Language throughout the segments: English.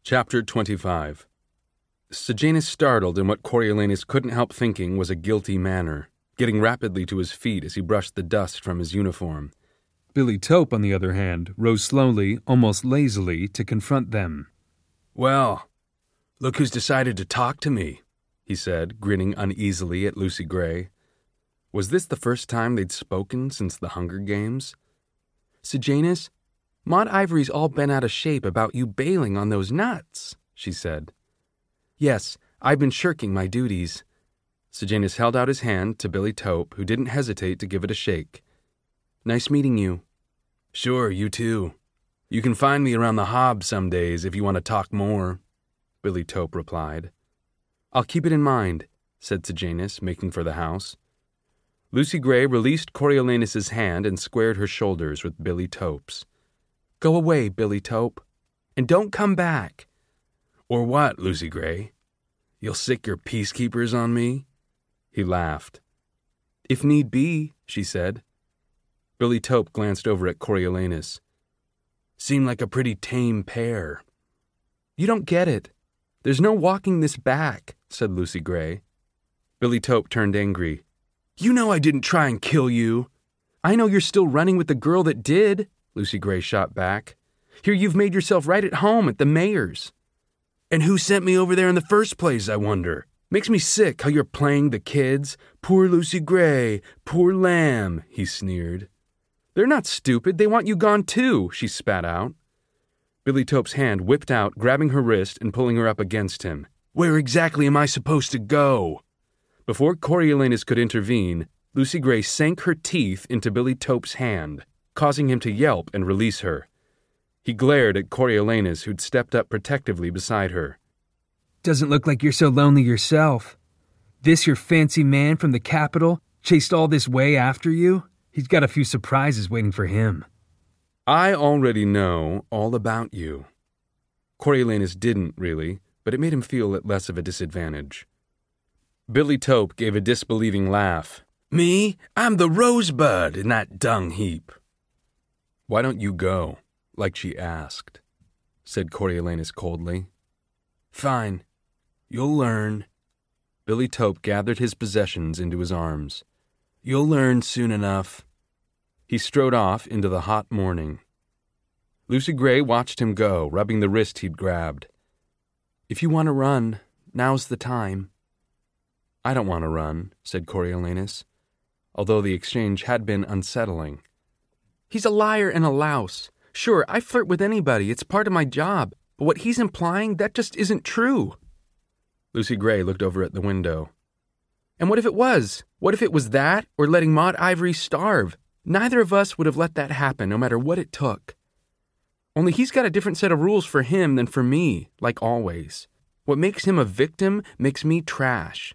Chapter 25. Sejanus startled in what Coriolanus couldn't help thinking was a guilty manner, getting rapidly to his feet as he brushed the dust from his uniform. Billy Tope, on the other hand, rose slowly, almost lazily, to confront them. "Well, look who's decided to talk to me," he said, grinning uneasily at Lucy Gray. Was this the first time they'd spoken since the Hunger Games? "Sejanus, Maude Ivory's all bent out of shape about you bailing on those nuts," she said. "Yes, I've been shirking my duties." Sejanus held out his hand to Billy Tope, who didn't hesitate to give it a shake. "Nice meeting you." "Sure, you too. You can find me around the Hob some days if you want to talk more," Billy Tope replied. "I'll keep it in mind," said Sejanus, making for the house. Lucy Gray released Coriolanus's hand and squared her shoulders with Billy Tope's. "Go away, Billy Tope, and don't come back." "Or what, Lucy Gray? You'll sick your peacekeepers on me?" He laughed. "If need be," she said. Billy Tope glanced over at Coriolanus. "Seem like a pretty tame pair." "You don't get it. There's no walking this back," said Lucy Gray. Billy Tope turned angry. "You know I didn't try and kill you." "I know you're still running with the girl that did," Lucy Gray shot back. "Here you've made yourself right at home at the mayor's." "And who sent me over there in the first place, I wonder? Makes me sick how you're playing the kids. Poor Lucy Gray, poor lamb," he sneered. "They're not stupid. They want you gone too," she spat out. Billy Tope's hand whipped out, grabbing her wrist and pulling her up against him. "Where exactly am I supposed to go?" Before Coriolanus could intervene, Lucy Gray sank her teeth into Billy Tope's hand, causing him to yelp and release her. He glared at Coriolanus, who'd stepped up protectively beside her. "Doesn't look like you're so lonely yourself. This your fancy man from the capital chased all this way after you? He's got a few surprises waiting for him." "I already know all about you." Coriolanus didn't, really, but it made him feel at less of a disadvantage. Billy Tope gave a disbelieving laugh. "Me? I'm the rosebud in that dung heap." "Why don't you go, like she asked?" said Coriolanus coldly. "Fine. You'll learn." Billy Tope gathered his possessions into his arms. "You'll learn soon enough." He strode off into the hot morning. Lucy Gray watched him go, rubbing the wrist he'd grabbed. "If you want to run, now's the time." "I don't want to run," said Coriolanus, although the exchange had been unsettling. "He's a liar and a louse. Sure, I flirt with anybody, it's part of my job, but what he's implying, that just isn't true." Lucy Gray looked over at the window. "And what if it was? What if it was that, or letting Maude Ivory starve? Neither of us would have let that happen, no matter what it took. Only he's got a different set of rules for him than for me, like always. What makes him a victim makes me trash."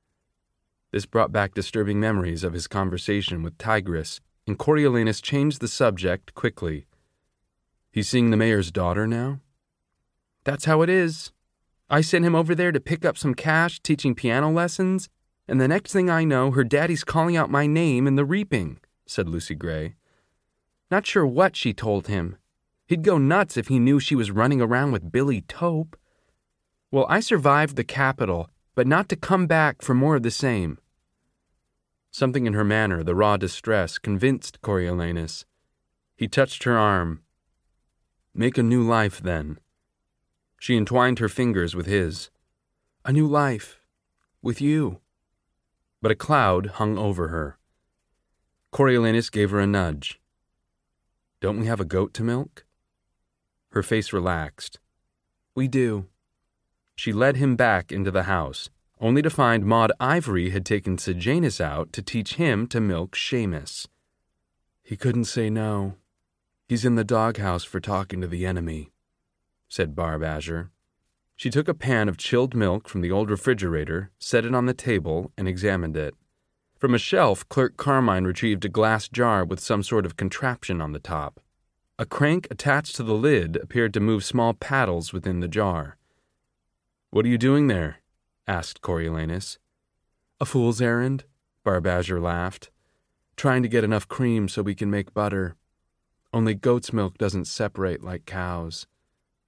This brought back disturbing memories of his conversation with Tigress, and Coriolanus changed the subject quickly. "He's seeing the mayor's daughter now?" "That's how it is. I sent him over there to pick up some cash teaching piano lessons, and the next thing I know, her daddy's calling out my name in the reaping," said Lucy Gray. "Not sure what she told him. He'd go nuts if he knew she was running around with Billy Tope. Well, I survived the capital, but not to come back for more of the same." Something in her manner, the raw distress, convinced Coriolanus. He touched her arm. "Make a new life, then." She entwined her fingers with his. "A new life. With you." But a cloud hung over her. Coriolanus gave her a nudge. "Don't we have a goat to milk?" Her face relaxed. "We do." She led him back into the house, only to find Maude Ivory had taken Sejanus out to teach him to milk Seamus. "He couldn't say no. He's in the doghouse for talking to the enemy," said Barb Azure. She took a pan of chilled milk from the old refrigerator, set it on the table, and examined it. From a shelf, Clerk Carmine retrieved a glass jar with some sort of contraption on the top. A crank attached to the lid appeared to move small paddles within the jar. "What are you doing there?" asked Coriolanus. "A fool's errand," Barb Azure laughed. "Trying to get enough cream so we can make butter. Only goat's milk doesn't separate like cows."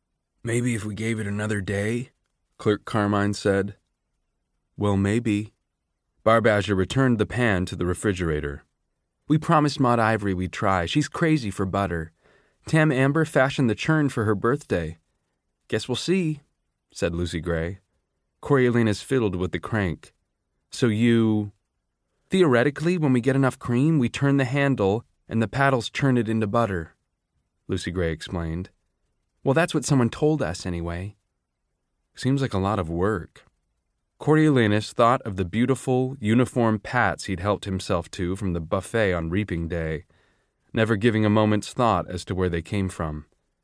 Maybe if we gave it another day, Clerk Carmine said. Well, maybe. Barb-Azure returned the pan to the refrigerator. We promised Maud Ivory we'd try. She's crazy for butter. Tam Amber fashioned the churn for her birthday. Guess we'll see, said Lucy Gray. Coriolanus fiddled with the crank. So you... Theoretically, when we get enough cream, we turn the handle and the paddles churn it into butter, Lucy Gray explained. Well, that's what someone told us, anyway. Seems like a lot of work. Coriolanus thought of the beautiful, uniform pats he'd helped himself to from the buffet on reaping day, never giving a moment's thought as to where they came from.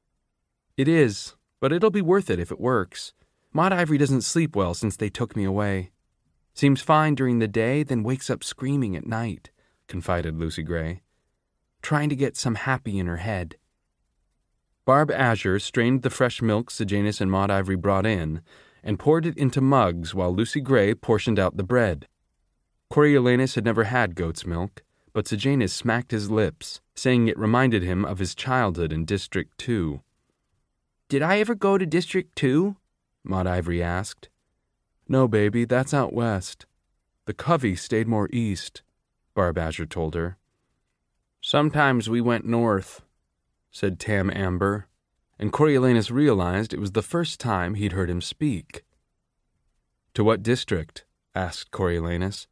It is, but it'll be worth it if it works. Maud Ivory doesn't sleep well since they took me away. Seems fine during the day, then wakes up screaming at night, confided Lucy Gray, trying to get some happy in her head. Barb-Azure strained the fresh milk Sejanus and Maud Ivory brought in and poured it into mugs while Lucy Gray portioned out the bread. Coriolanus had never had goat's milk, but Sejanus smacked his lips, saying it reminded him of his childhood in District 2. Did I ever go to District 2? Maud Ivory asked. No, baby, that's out west. The Covey stayed more east, Barb-Azure told her. Sometimes we went north, said Tam Amber, and Coriolanus realized it was the first time he'd heard him speak. To what district? Asked Coriolanus.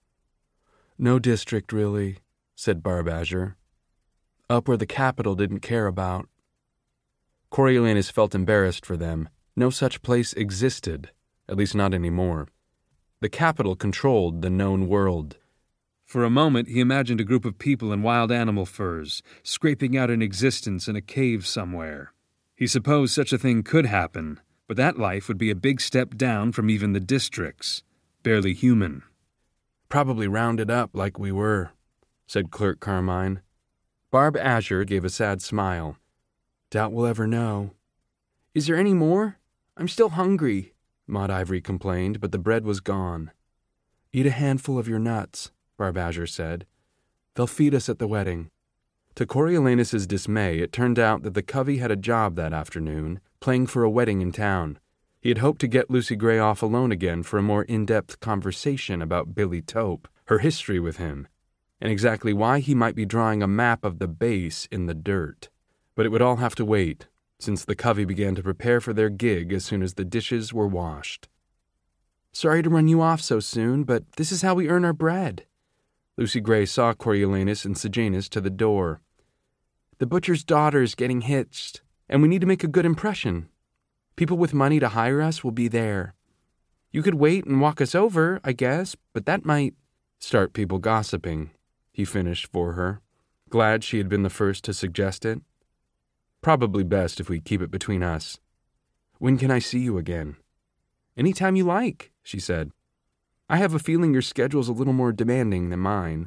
No district, really, said Barb-Azure. Up where the capital didn't care about. Coriolanus felt embarrassed for them. No such place existed, at least not anymore. The capital controlled the known world. For a moment, he imagined a group of people in wild animal furs, scraping out an existence in a cave somewhere. He supposed such a thing could happen, but that life would be a big step down from even the districts. Barely human. Probably rounded up like we were, said Clerk Carmine. Barb-Azure gave a sad smile. Doubt we'll ever know. Is there any more? I'm still hungry, Maud Ivory complained, but the bread was gone. Eat a handful of your nuts, Barb-Azure said. They'll feed us at the wedding. To Coriolanus's dismay, it turned out that the Covey had a job that afternoon, playing for a wedding in town. He had hoped to get Lucy Gray off alone again for a more in-depth conversation about Billy Tope, her history with him, and exactly why he might be drawing a map of the base in the dirt. But it would all have to wait, since the Covey began to prepare for their gig as soon as the dishes were washed. Sorry to run you off so soon, but this is how we earn our bread. Lucy Gray saw Coriolanus and Sejanus to the door. The butcher's daughter's getting hitched, and we need to make a good impression. People with money to hire us will be there. You could wait and walk us over, I guess, but that might start people gossiping, he finished for her, glad she had been the first to suggest it. Probably best if we keep it between us. When can I see you again? Any time you like, she said. I have a feeling your schedule's a little more demanding than mine.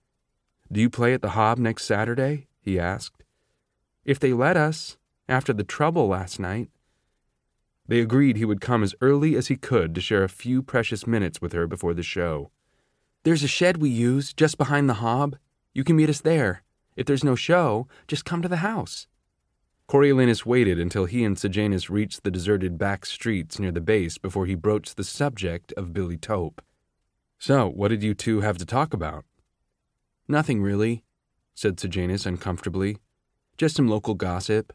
Do you play at the Hob next Saturday? He asked. If they let us, after the trouble last night. They agreed he would come as early as he could to share a few precious minutes with her before the show. There's a shed we use just behind the Hob. You can meet us there. If there's no show, just come to the house. Coriolanus waited until he and Sejanus reached the deserted back streets near the base before he broached the subject of Billy Tope. So, what did you two have to talk about? Nothing really, said Sejanus uncomfortably. Just some local gossip.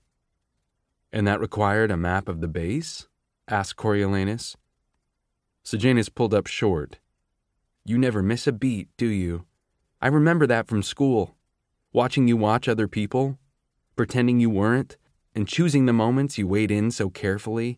And that required a map of the base? Asked Coriolanus. Sejanus pulled up short. You never miss a beat, do you? I remember that from school. Watching you watch other people, pretending you weren't, and choosing the moments you weighed in so carefully.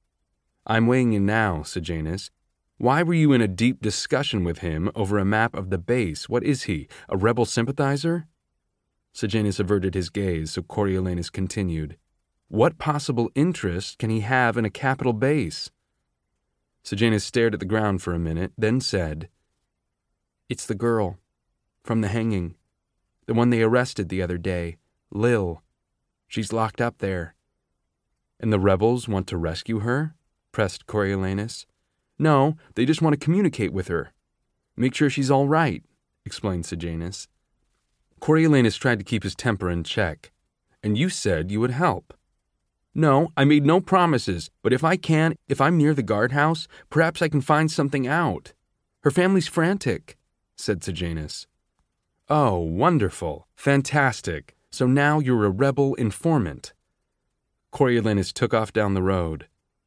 I'm weighing in now, Sejanus. Why were you in a deep discussion with him over a map of the base? What is he, a rebel sympathizer? Sejanus averted his gaze, so Coriolanus continued. What possible interest can he have in a capital base? Sejanus stared at the ground for a minute, then said, It's the girl. From the hanging. The one they arrested the other day. Lil. She's locked up there. And the rebels want to rescue her? Pressed Coriolanus. No, they just want to communicate with her. Make sure she's all right, explained Sejanus. Coriolanus tried to keep his temper in check. And you said you would help. No, I made no promises, but if I'm near the guardhouse, perhaps I can find something out. Her family's frantic, said Sejanus. Oh, wonderful. Fantastic. So now you're a rebel informant. Coriolanus took off down the road.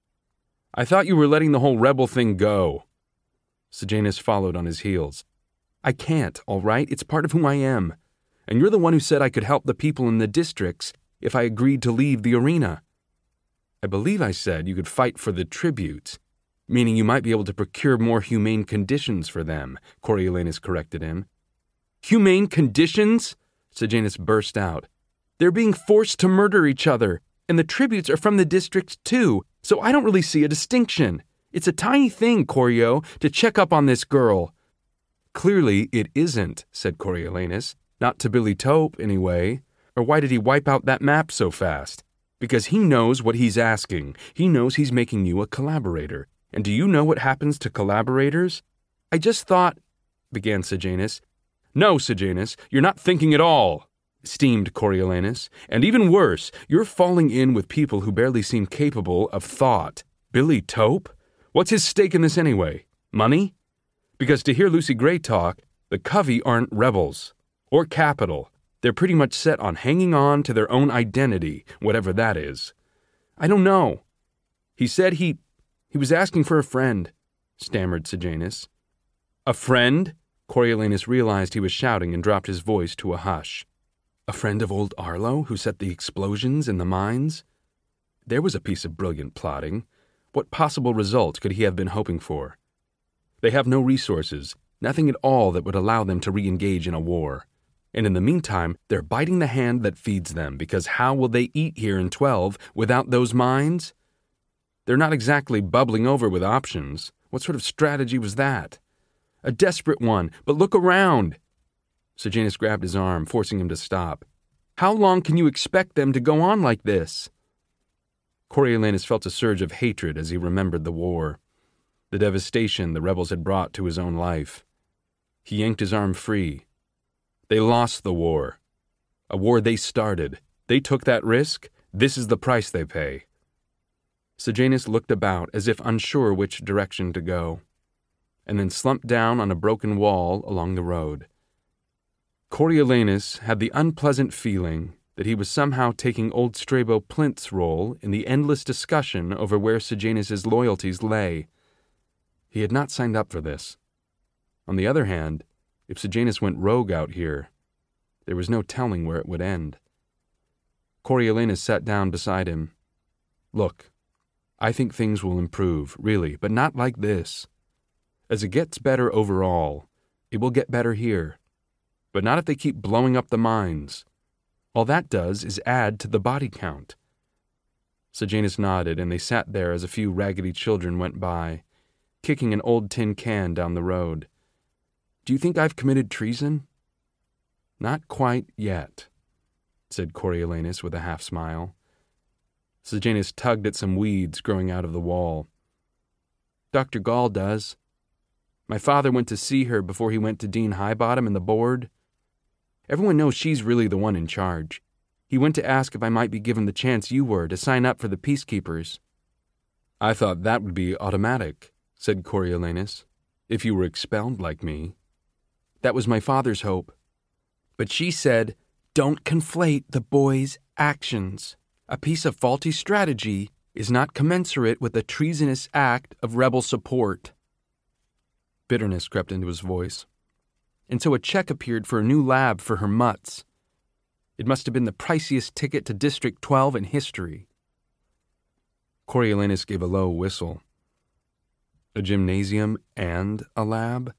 I thought you were letting the whole rebel thing go. Sejanus followed on his heels. I can't, all right? It's part of who I am. And you're the one who said I could help the people in the districts if I agreed to leave the arena. I believe I said you could fight for the tributes, meaning you might be able to procure more humane conditions for them, Coriolanus corrected him. Humane conditions? Sejanus burst out. They're being forced to murder each other, and the tributes are from the districts too, so I don't really see a distinction. It's a tiny thing, Corio, to check up on this girl. Clearly it isn't, said Coriolanus. Not to Billy Tope, anyway. Or why did he wipe out that map so fast? Because he knows what he's asking. He knows he's making you a collaborator. And do you know what happens to collaborators? I just thought, began Sejanus. No, Sejanus, you're not thinking at all, steamed Coriolanus. And even worse, you're falling in with people who barely seem capable of thought. Billy Tope? What's his stake in this anyway? Money? Because to hear Lucy Gray talk, the Covey aren't rebels. Or capital. They're pretty much set on hanging on to their own identity, whatever that is. I don't know. He said he was asking for a friend, stammered Sejanus. A friend? Coriolanus realized he was shouting and dropped his voice to a hush. A friend of old Arlo who set the explosions in the mines? There was a piece of brilliant plotting. What possible result could he have been hoping for? They have no resources, nothing at all that would allow them to re-engage in a war. And in the meantime, they're biting the hand that feeds them, because how will they eat here in 12 without those mines? They're not exactly bubbling over with options. What sort of strategy was that? A desperate one, but look around. Sejanus grabbed his arm, forcing him to stop. How long can you expect them to go on like this? Coriolanus felt a surge of hatred as he remembered the war, the devastation the rebels had brought to his own life. He yanked his arm free. They lost the war. A war they started. They took that risk. This is the price they pay. Sejanus looked about as if unsure which direction to go, and then slumped down on a broken wall along the road. Coriolanus had the unpleasant feeling that he was somehow taking old Strabo Plint's role in the endless discussion over where Sejanus's loyalties lay. He had not signed up for this. On the other hand, if Sejanus went rogue out here, there was no telling where it would end. Coriolanus sat down beside him. Look, I think things will improve, really, but not like this. As it gets better overall, it will get better here. But not if they keep blowing up the mines. All that does is add to the body count. Sejanus nodded, and they sat there as a few raggedy children went by, kicking an old tin can down the road. Do you think I've committed treason? Not quite yet, said Coriolanus with a half-smile. Sejanus tugged at some weeds growing out of the wall. Dr. Gall does. My father went to see her before he went to Dean Highbottom and the board. Everyone knows she's really the one in charge. He went to ask if I might be given the chance you were to sign up for the Peacekeepers. I thought that would be automatic, said Coriolanus, if you were expelled like me. That was my father's hope. But she said, don't conflate the boy's actions. A piece of faulty strategy is not commensurate with a treasonous act of rebel support. Bitterness crept into his voice. And so a check appeared for a new lab for her mutts. It must have been the priciest ticket to District 12 in history. Coriolanus gave a low whistle. A gymnasium and a lab?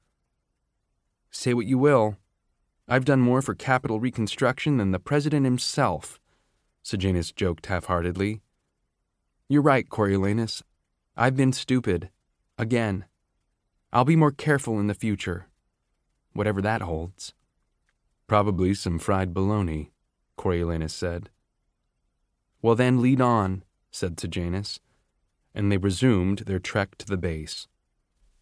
Say what you will. I've done more for capital reconstruction than the president himself, Sejanus joked half-heartedly. You're right, Coriolanus. I've been stupid. Again. I'll be more careful in the future, whatever that holds. Probably some fried bologna, Coriolanus said. Well then, lead on, said Sejanus, and they resumed their trek to the base.